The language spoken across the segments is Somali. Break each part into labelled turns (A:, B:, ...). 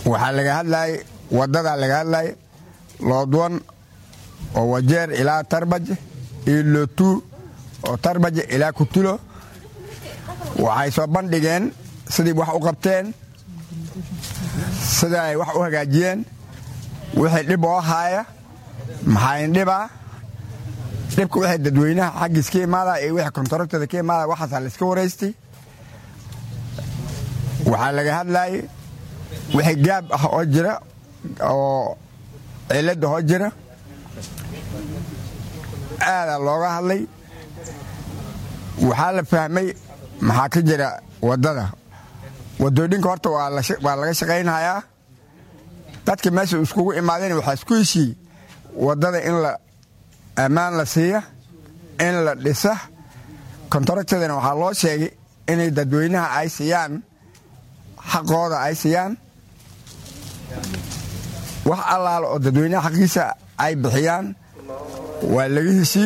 A: waxaa laga hadlay wadada laga hadlay loodwan oo Wajeer ilaa Tarbaje iyo Lootu oo Tarbaje ilaa Kutulo waxay soo bandhigeen sidii wax u qabteen sida ay wax u hagaajiyeen wixii dhib oo haaya maxay dhibaa dhibku wixii dadweynaha xaqiiska imaada ee wixii kontraktada ka imaada waxaas la iska wareystay waxaa laga hadlay wixii gaab ah oo jira oo cilad oo jira aada looga hadlay waxaa la fahmay maxaa ka jira wadada wadooyinka horta waa laga shaqaynayaa dadka meesha iskugu imaadeen waxa isku heshii wadada in la amaan la siiya in la dhisa kontraktada waxaa loo sheegay inay dadweynaha ay siiyaan xaqooda ay siiyaan wax allaal oo dadweynaha xaqiisa ay bixiyaan waa laga heshii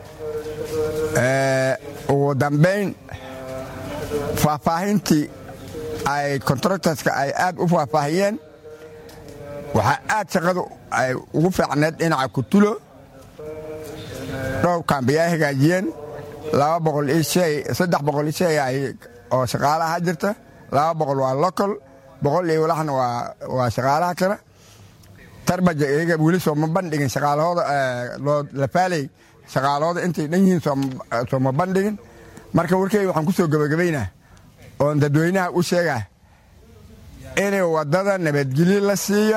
A: ugu dambeyn faahfaahintii ay kontraktaska ay aad u faahfaahiyeen waxaa aad shaqadu ay ugu fiicneed dhinaca Kutulo dhowr kaambiya ay hagaajiyeen 300 oo shaqaalaha jirta 200 waa local 100 iyo walaxna waa shaqaalaha kale Tarbaje iyaga wali soo ma bandhigin shaqaalahooda loo la faalay shaqaalahooda intay dhan yihiin soo ma bandhigin marka warkay waxaan ku soo gabagabeynaa oo dadweynaha u sheegaa inay wadada nabadgelyo la siiyo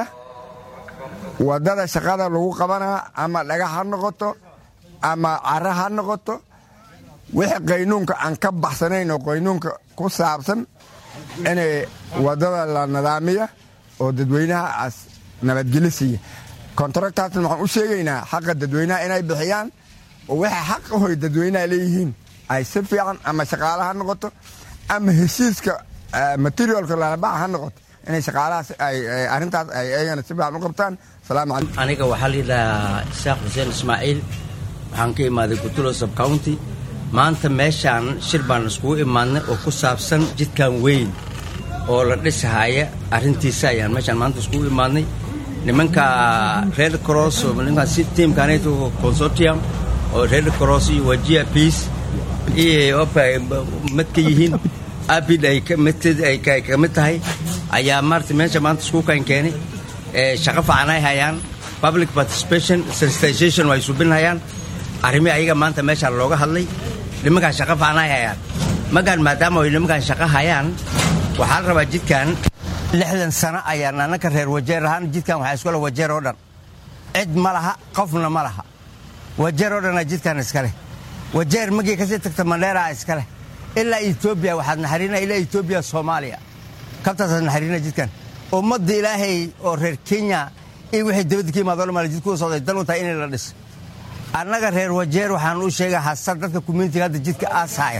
A: wadada shaqada lagu qabanaa ama dhagax ha noqoto ama carra ha noqoto wixii qaynuunka aan ka baxsanayn oo qaynuunka ku saabsan inay wadada la nidaamiyo oo dadweynaha as nabadgelyo siiyo kontraktaasna waxaan u sheegaynaa xaqa dadweynaha inay bixiyaan oo wixii xaq u hoy dadweynaha leeyihiin ay si fiican ama shaqaalaha noqoto ama heshiiska materialka la baahan ha noqoto inay shaqaalahaas ay arintaas ay ayagana si fiican u qabtaan salaam calaykum
B: aniga waxaa la yidhahaa Sheekh Xuseen Ismaaciil waxaan ka imaaday Kutulo sub county maanta meeshaan shir baan iskugu imaadnay oo ku saabsan jidkan weyn oo la dhisahaya arrintiisa ayaan meeshaan maanta iskugu imaadnay nimanka Red Cross oo nimanka teamkaneeto consortium oo Red Cross iyo Wajir Peace iyo madka yihiin abid ay ka mid tahay ayaa meesha maanta isku keenay shaqo fiican ay hayaan public participation sensitization way subinayaan arrimo ayaga maanta meesha looga hadlay nimanka shaqo fiican ay hayaan magan maadaama ay nimanka shaqo hayaan waxaa la rabaa jidkan 60 sano ayaan anaka reer Wajeer ahaan jidkan waxa isku la Wajeer oo dhan cid ma laha qofna ma laha Wajeer oo dhan jidkan iska leh Wajeer magi ka sii tagta Mandera iska leh ilaa Ethiopia waxaad naxariina ilaa Ethiopia Soomaaliya kabtaas naxariina jidkan ummadda Ilaahay oo reer Kenya iyo wixii dawladda ka imaado mal jidku soo dalunta in la dhis annaga reer Wajeer waxaan u sheegay xasad dadka community hada jidka aasaya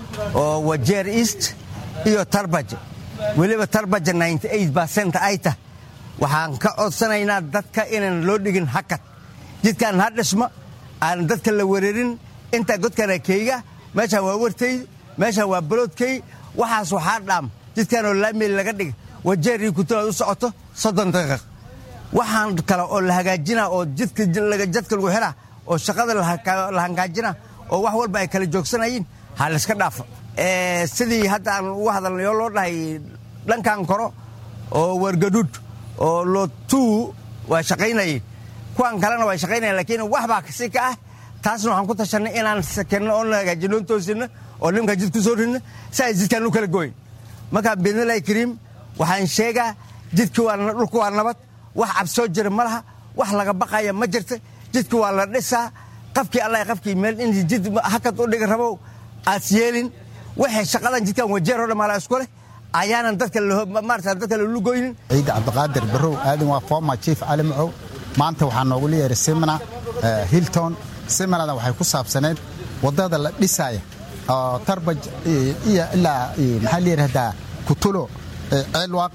B: oo Wajeer East iyo Tarbaje waliba Tarbaje 98% ayta waxaan ka codsanaynaa dadka inaan loo dhigin hakad jidkan ha dhisma aan dadka la weerarin inta godkana keyga meesha waa wartay meesha waa bloodkay waxaas waxa dhaam jidkan oo laamil laga dhig Wajeer Kutulo u socoto 30 daqiiqo waxaan kale oo la hagaajina oo jidka lagu xira oo shaqada la hagaajina oo wax walba ay kala joogsanayeen hal iska dhaafo sidii hadda aan ugu hadalnayo loo dhahay dhankan koro oo wargadud oo Lootu waa shaqaynay kuwan kalena waa shaqaynay laakiin wax baa kasi ka ah taasna waxaan ku tashanay inaan sakeno oo la hagaajino toosina oo nimka jidku soo rinna say jidkan u kala gooy marka beenalay Kareem waxaan sheegaa jidku waa dhulku waa nabad wax absoo jira malaha wax laga baqaya ma jirto jidku waa la dhisaa qafkii Allah qafkii meel in jid hakad u dhig rabo asyeelin waxa shaqadan jidkan Wajeer oo dhamaala isku leh ayaanan dadka dadka la lugooyin
C: ciid Cabdiqaadir Barrow aadan waa former chief Alimow maanta waxaan noogu leeyahay seminar Hilton seminarada waxay ku saabsaneed wadada la dhisaya oo Tarbaje iyo ilaa maxaa la yiraahdaa Kutulo Ceelwaaq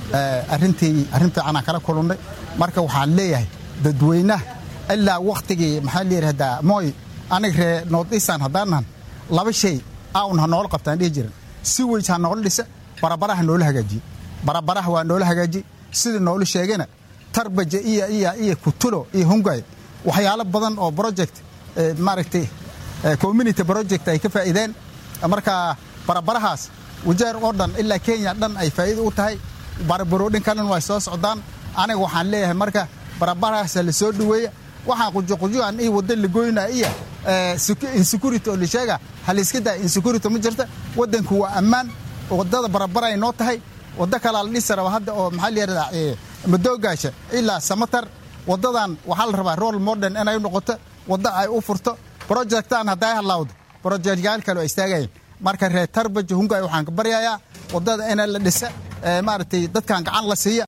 C: arrintii aan kala kulannay marka waxaan leeyahay dadweynaha ilaa waqtigii maxaa la yiraahdaa mooy aniga noodisan hadaan laba shay aan nool qabtaan dhigi jirin si weyn aan nool dhisa barabaraha nool hagaaji barabaraha waa nool hagaaji sida noolu sheegana tarbaja iyo kutulo iyo hungay waxyaalo badan oo project maaragtay community project ay ka faa'iideen marka barabarahaas wajeer oo dhan ilaa Kenya dhan ay faa'iido u tahay barabaroodin kalan way soo socdaan aniga waxaan leeyahay marka barabarahaas la soo dhaweeyo waxaan qujo aan ay wada la gooynaa iyo insecurity oo la sheega hal iska daa insecurity ma jirta wadanku waa ammaan wadada barabara ay noo tahay wada kala la dhisara hadda oo maxaa la yiraahdaa madoogaasha ilaa samatar wadadan waxa la rabaa role modern inay noqoto wada ay u furto projectaan haday halawdo projectyaal kale oo istaagayeen marka reer tarbaja hungay waxaan ka baryayaa wadada in la dhisa maartay dadkan gacan la siiyo